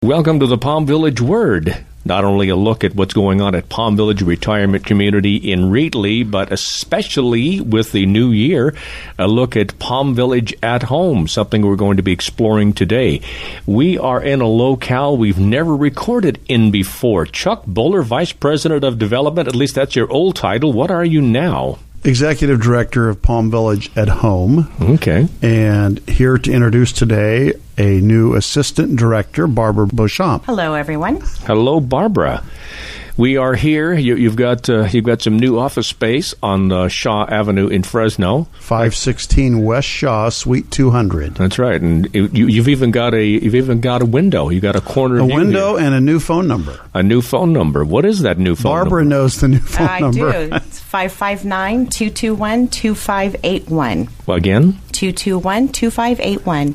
Welcome to the Palm Village Word. Not only a look at what's going on at Palm Village Retirement Community in Reedley, but especially with the new year, a look at Palm Village at Home, something we're going to be exploring today. We are in a locale we've never recorded in before. Chuck Buller, Vice President of Development, at least that's your old title. What are you now? Executive Director of Palm Village at Home. Okay. And here to introduce today a new Assistant Director, Barbara Beauchamp. Hello, everyone. Hello, Barbara. We are here. You've got some new office space on Shaw Avenue in Fresno. 516 West Shaw, Suite 200. That's right, and you've even got a window. You got a corner a view window here. And a new phone number. A new phone number. What is that new phone Barbara number? knows the new phone number. I do. It's 559-221-2581. Well, again? 221-2581.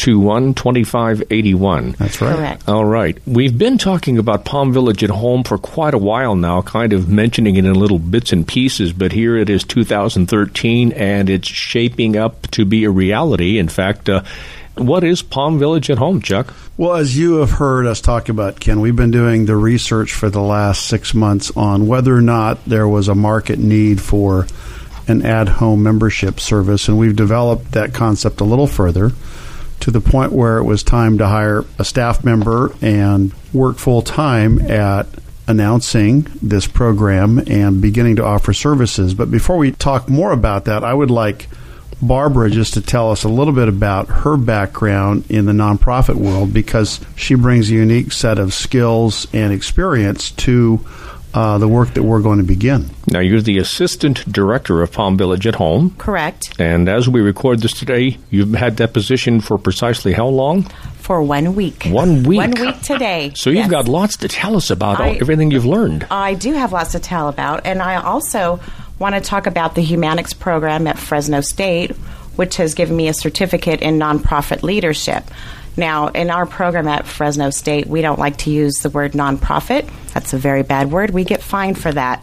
221-2581. That's right. Correct. All right. We've been talking about Palm Village at Home for quite a while now, kind of mentioning it in little bits and pieces, but here it is 2013, and it's shaping up to be a reality. In fact, what is Palm Village at Home, Chuck? Well, as you have heard us talk about, Ken, we've been doing the research for the last 6 months on whether or not there was a market need for an at-home membership service, and we've developed that concept a little further to the point where it was time to hire a staff member and work full-time at announcing this program and beginning to offer services. But before we talk more about that, I would like Barbara just to tell us a little bit about her background in the nonprofit world, because she brings a unique set of skills and experience to the work that we're going to begin. Now, you're the Assistant Director of Palm Village at Home. Correct. And as we record this today, you've had that position for precisely how long? For 1 week. 1 week. 1 week today. So you've got lots to tell us about everything you've learned. I do have lots to tell about, and I also want to talk about the Humanics program at Fresno State, which has given me a certificate in nonprofit leadership. Now, in our program at Fresno State, we don't like to use the word nonprofit. That's a very bad word. We get fined for that.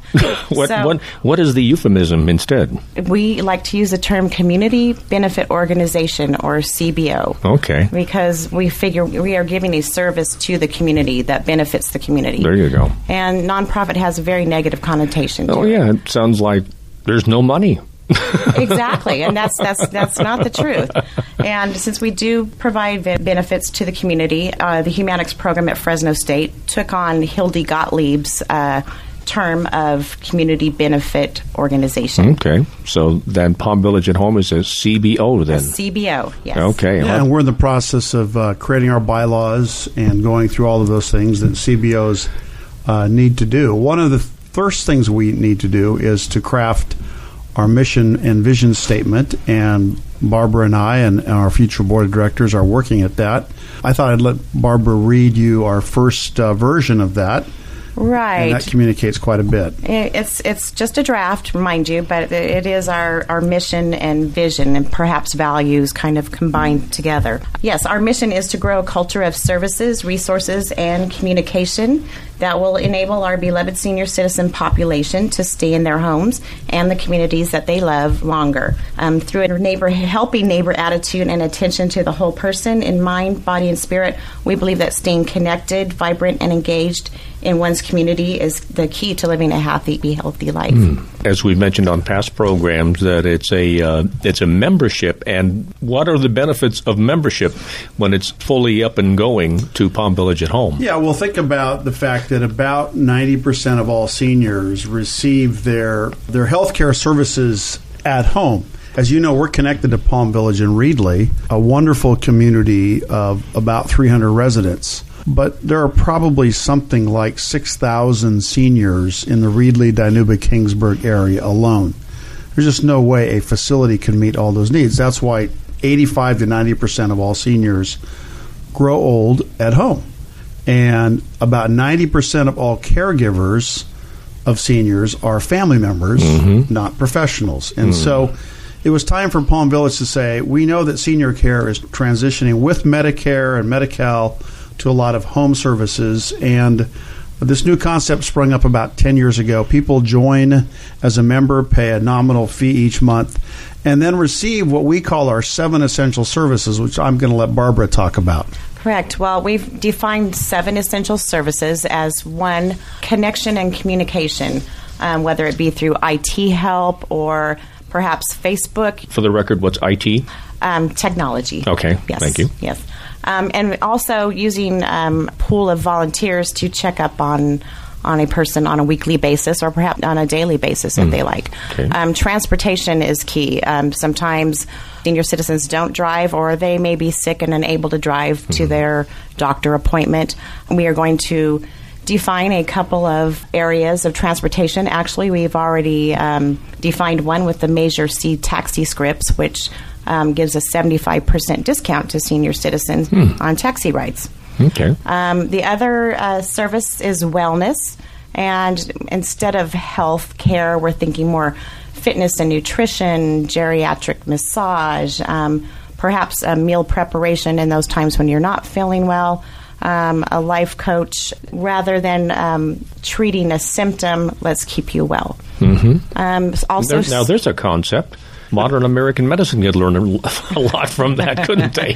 What is the euphemism instead? We like to use the term Community Benefit Organization, or CBO. Okay. Because we figure we are giving a service to the community that benefits the community. There you go. And nonprofit has a very negative connotation to it. Oh, yeah. It sounds like there's no money. Exactly, and that's not the truth. And since we do provide benefits to the community, the Humanics program at Fresno State took on Hildy Gottlieb's term of Community Benefit Organization. Okay, so then Palm Village at Home is a CBO then? A CBO, yes. Okay. Yeah, and we're in the process of creating our bylaws and going through all of those things that CBOs need to do. One of the first things we need to do is to craft our mission and vision statement, and Barbara and I and our future board of directors are working at that. I thought I'd let Barbara read you our first version of that. Right. And that communicates quite a bit. It's just a draft, mind you, but it is our mission and vision and perhaps values kind of combined together. Yes, our mission is to grow a culture of services, resources, and communication that will enable our beloved senior citizen population to stay in their homes and the communities that they love longer. Through a helping neighbor attitude and attention to the whole person in mind, body, and spirit, we believe that staying connected, vibrant, and engaged in one's community is the key to living a happy, healthy life. As we've mentioned on past programs, that it's a membership. And what are the benefits of membership when it's fully up and going to Palm Village at Home? Yeah, well, think about the fact that about 90% of all seniors receive their health care services at home. As you know, we're connected to Palm Village in Reedley, a wonderful community of about 300 residents. But there are probably something like 6,000 seniors in the Reedley-Dinuba-Kingsburg area alone. There's just no way a facility can meet all those needs. That's why 85 to 90% of all seniors grow old at home. And about 90% of all caregivers of seniors are family members, not professionals. And so it was time for Palm Village to say, we know that senior care is transitioning with Medicare and Medi-Cal to a lot of home services, and this new concept sprung up about 10 years ago. People join as a member, pay a nominal fee each month, and then receive what we call our 7 essential services, which I'm going to let Barbara talk about. Correct. Well, we've defined 7 essential services as one, connection and communication, whether it be through IT help or perhaps Facebook. For the record, what's IT? Technology. Okay, yes. Thank you. Yes. And also using a pool of volunteers to check up on a person on a weekly basis or perhaps on a daily basis if they like. Okay. Transportation is key. Sometimes senior citizens don't drive or they may be sick and unable to drive to their doctor appointment. We are going to define a couple of areas of transportation. Actually, we've already defined one with the Measure C taxi scripts, which gives a 75% discount to senior citizens on taxi rides. Okay. The other service is wellness, and instead of health care, we're thinking more fitness and nutrition, geriatric massage, perhaps a meal preparation in those times when you're not feeling well, a life coach. Rather than treating a symptom, let's keep you well. Also, Now, there's a concept. Modern American medicine could learn a lot from that, couldn't they?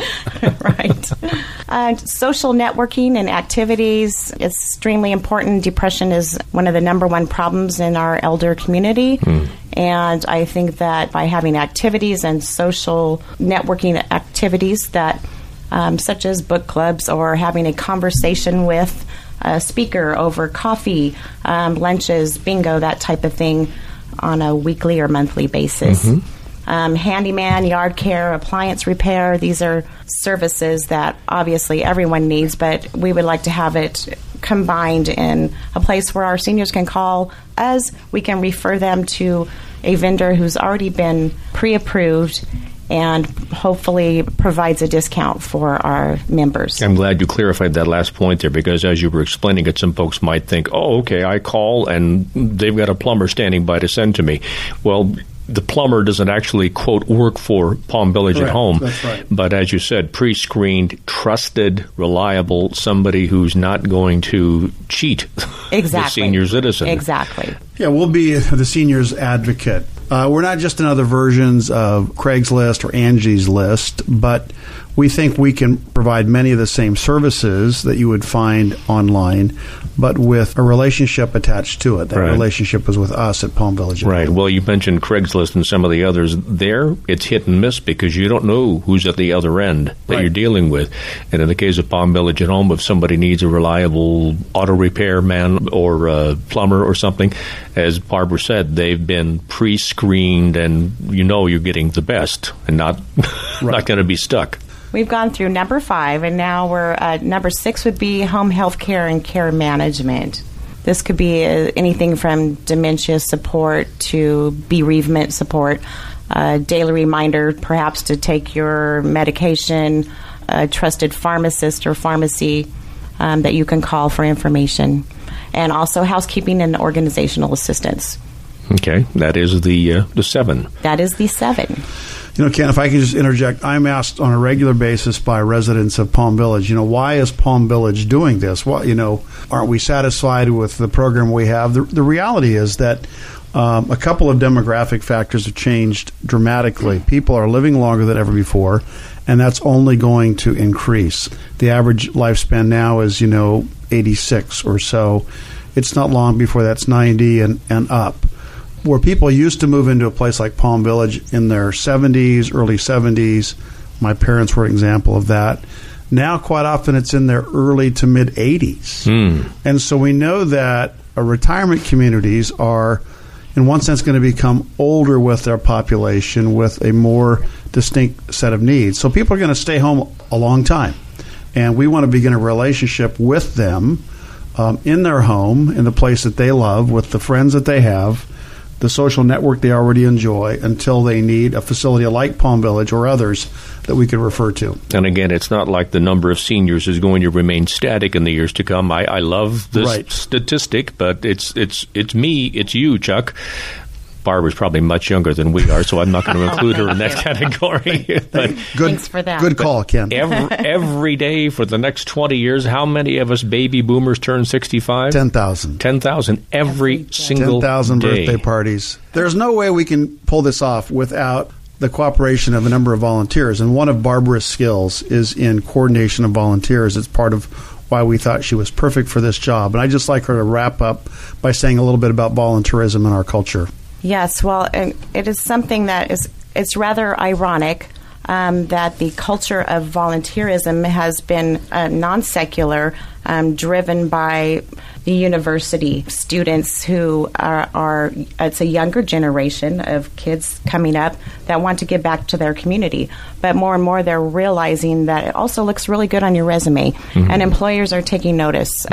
Right. Social networking and activities is extremely important. Depression is one of the number one problems in our elder community. And I think that by having activities and social networking activities that such as book clubs or having a conversation with a speaker over coffee, lunches, bingo, that type of thing on a weekly or monthly basis. Handyman, yard care, appliance repair, these are services that obviously everyone needs, but we would like to have it combined in a place where our seniors can call us. We can refer them to a vendor who's already been pre-approved and hopefully provides a discount for our members. I'm glad you clarified that last point there, because as you were explaining it, some folks might think, oh, okay, I call and they've got a plumber standing by to send to me. Well, the plumber doesn't actually, quote, work for Palm Village at home. That's right. But as you said, pre-screened, trusted, reliable, somebody who's not going to cheat the senior citizen. Exactly. Yeah, we'll be the seniors advocate. We're not just another versions of Craigslist or Angie's List, but we think we can provide many of the same services that you would find online, but with a relationship attached to it. That relationship is with us at Palm Village. Right. Well, you mentioned Craigslist and some of the others. There, it's hit and miss because you don't know who's at the other end that you're dealing with. And in the case of Palm Village at Home, if somebody needs a reliable auto repair man or a plumber or something, as Barbara said, they've been pre-screened and you know you're getting the best and not not going to be stuck. We've gone through number 5, and now we're number 6 would be home health care and care management. This could be anything from dementia support to bereavement support, a daily reminder perhaps to take your medication, a trusted pharmacist or pharmacy that you can call for information, and also housekeeping and organizational assistance. Okay, that is the 7. That is the 7. You know, Ken, if I can just interject, I'm asked on a regular basis by residents of Palm Village, why is Palm Village doing this? Well, aren't we satisfied with the program we have? The reality is that a couple of demographic factors have changed dramatically. People are living longer than ever before, and that's only going to increase. The average lifespan now is, 86 or so. It's not long before that's 90 and up. Where people used to move into a place like Palm Village in their 70s, early 70s, my parents were an example of that. Now, quite often, it's in their early to mid 80s. And so we know that retirement communities are, in one sense, going to become older with their population with a more distinct set of needs. So people are going to stay home a long time. And we want to begin a relationship with them in their home, in the place that they love, with the friends that they have, the social network they already enjoy, until they need a facility like Palm Village or others that we could refer to. And again, it's not like the number of seniors is going to remain static in the years to come. I love this statistic, but it's me, it's you, Chuck. Barbara's probably much younger than we are, so I'm not going to include her in that category. But thanks for that. Good call, Ken. Every day for the next 20 years, how many of us baby boomers turn 65? 10,000. 10,000 every single 10,000 day. birthday parties. There's no way we can pull this off without the cooperation of a number of volunteers, and one of Barbara's skills is in coordination of volunteers. It's part of why we thought she was perfect for this job. And I'd just like her to wrap up by saying a little bit about volunteerism in our culture. Yes, well, and it is something that it's rather ironic that the culture of volunteerism has been non-secular, driven by the university students who are it's a younger generation of kids coming up that want to give back to their community. But more and more they're realizing that it also looks really good on your resume, and employers are taking notice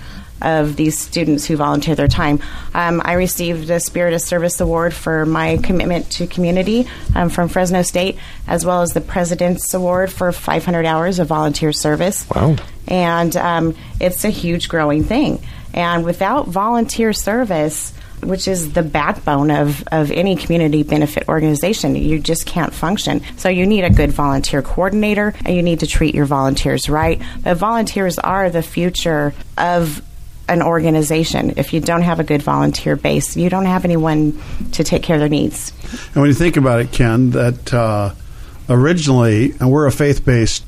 of these students who volunteer their time. I received the Spirit of Service Award for my commitment to community from Fresno State, as well as the President's Award for 500 hours of volunteer service. Wow. And it's a huge growing thing. And without volunteer service, which is the backbone of any community benefit organization, you just can't function. So you need a good volunteer coordinator, and you need to treat your volunteers right. But volunteers are the future of an organization. If you don't have a good volunteer base, you don't have anyone to take care of their needs. And when you think about it, Ken, that originally, and we're a faith-based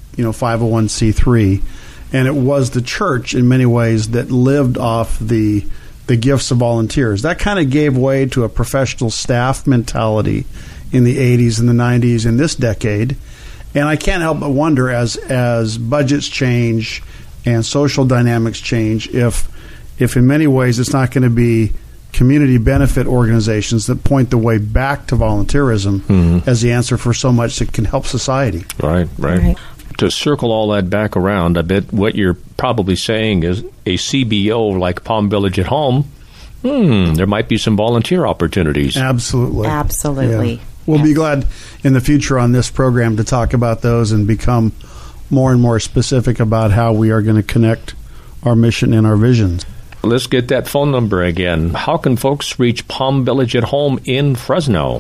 501c3, and it was the church in many ways that lived off the gifts of volunteers. That kind of gave way to a professional staff mentality in the 80s and the 90s in this decade. And I can't help but wonder, as budgets change and social dynamics change, if in many ways it's not going to be community benefit organizations that point the way back to volunteerism as the answer for so much that can help society. Right. To circle all that back around, I bet what you're probably saying is a CBO like Palm Village at Home, there might be some volunteer opportunities. Absolutely. Absolutely. Yeah. We'll be glad in the future on this program to talk about those and become more and more specific about how we are going to connect our mission and our visions. Let's get that phone number again. How can folks reach Palm Village at Home in Fresno?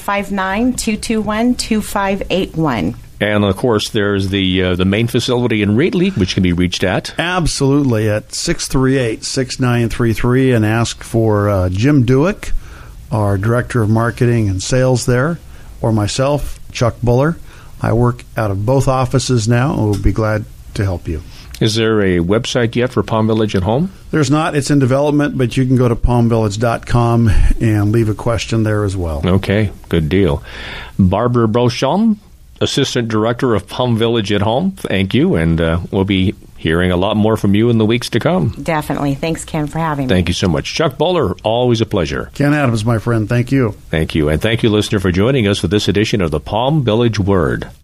559-221-2581. And, of course, there's the main facility in Reedley, which can be reached at? Absolutely, at 638-6933, and ask for Jim Dewick, our Director of Marketing and Sales there, or myself, Chuck Buller. I work out of both offices now, and we'll be glad to help you. Is there a website yet for Palm Village at Home? There's not. It's in development, but you can go to palmvillage.com and leave a question there as well. Okay, good deal. Barbara Brochon, Assistant Director of Palm Village at Home, thank you, and we'll be hearing a lot more from you in the weeks to come. Definitely. Thanks, Ken, for having me. Thank you so much. Chuck Buller, always a pleasure. Ken Adams, my friend, thank you. Thank you, and thank you, listener, for joining us for this edition of the Palm Village Word.